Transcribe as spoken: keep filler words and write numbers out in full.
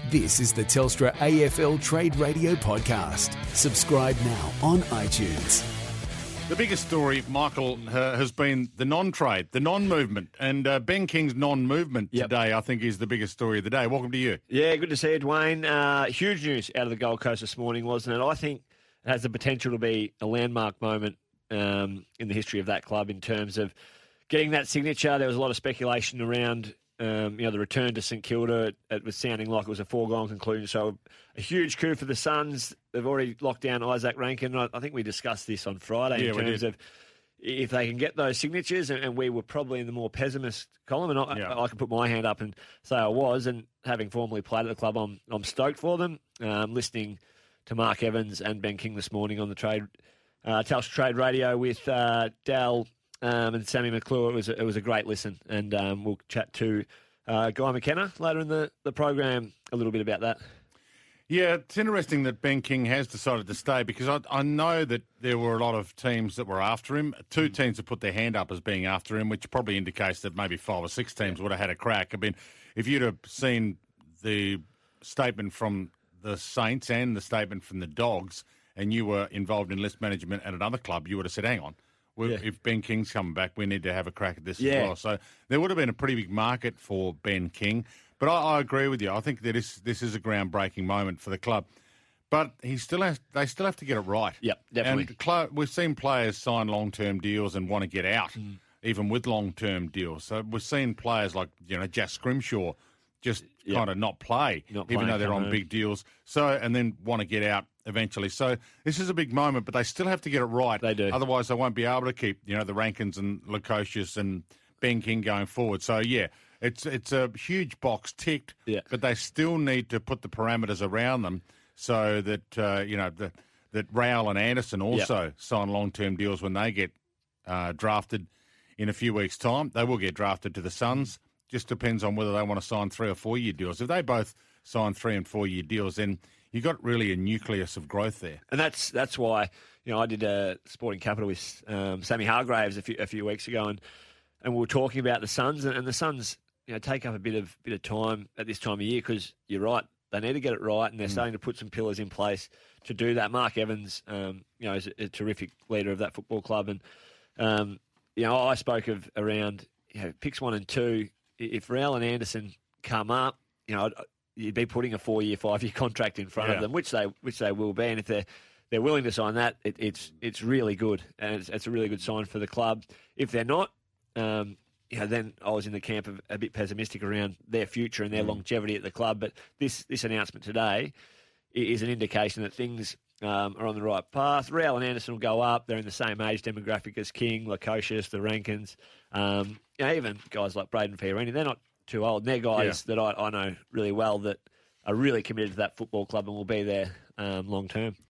This is the Telstra A F L Trade Radio Podcast. Subscribe now on iTunes. The biggest story, Michael, uh, has been the non-trade, the non-movement. And uh, Ben King's non-movement Yep. today, I think, is the biggest story of the day. Welcome to you. Yeah, good to see you, Dwayne. Uh, huge news out of the Gold Coast this morning, wasn't it? I think it has the potential to be a landmark moment um, in the history of that club in terms of getting that signature. There was a lot of speculation around um, you know, the return to St Kilda. It, it was sounding like it was a foregone conclusion. So a huge coup for the Suns. They've already locked down Isaac Rankin. I, I think we discussed this on Friday Yeah, in we terms did. of if they can get those signatures, and, and we were probably in the more pessimist column, and I, Yeah. I, I can put my hand up and say I was, and having formerly played at the club, I'm, I'm stoked for them. Um, listening to Mark Evans and Ben King this morning on the trade, uh, Telstra Trade Radio with uh, Dal um, and Sammy McClure, it was, a, it was a great listen, and um, we'll chat to uh, Guy McKenna later in the, the program a little bit about that. Yeah, it's interesting that Ben King has decided to stay because I, I know that there were a lot of teams that were after him. Two teams have put their hand up as being after him, which probably indicates that maybe five or six teams would have had a crack. I mean, if you'd have seen the statement from the Saints and the statement from the Dogs and you were involved in list management at another club, you would have said, hang on, we, Yeah. if Ben King's coming back, we need to have a crack at this Yeah. as well. So there would have been a pretty big market for Ben King. But I, I agree with you. I think that this, this is a groundbreaking moment for the club. But he still has, they still have to get it right. Yep, definitely. And cl- we've seen players sign long-term deals and want to get out, Mm. even with long-term deals. So we've seen players like, you know, Jas Scrimshaw just Yep. kind of not play, Not even playing, though they're come on home. big deals. So and then want to get out eventually. So this is a big moment, but they still have to get it right. They do. Otherwise, they won't be able to keep, you know, the Rankins and Lukosius and Ben King going forward. So yeah. It's it's a huge box ticked, Yeah. but they still need to put the parameters around them so that uh, you know the, that Raoul and Anderson also sign long term deals when they get uh, drafted in a few weeks' time. They will get drafted to the Suns. Just depends on whether they want to sign three or four year deals. If they both sign three and four year deals, then you've got really a nucleus of growth there. And that's that's why, you know, I did a Sporting Capital with um, Sammy Hargraves a few a few weeks ago, and and we were talking about the Suns, and, and the Suns, you know, take up a bit of bit of time at this time of year because you're right, they need to get it right, and they're starting to put some pillars in place to do that. Mark Evans, um, you know, is a, a terrific leader of that football club, and um, you know, I spoke of around, you know, picks one and two. If Raoul and Anderson come up, you know, you'd be putting a four-year, five-year contract in front Yeah. of them, which they which they will be, and if they're they're willing to sign that, it, it's it's really good, and it's, it's a really good sign for the club. If they're not, um, you know, then I was in the camp of a bit pessimistic around their future and their longevity at the club. But this this announcement today i- is an indication that things um, are on the right path. Raoul and Anderson will go up. They're in the same age demographic as King, Lukosius, the Rankins. Um, you know, even guys like Braden Fiorini, they're not too old. They're guys that I, I know really well that are really committed to that football club and will be there um, long term.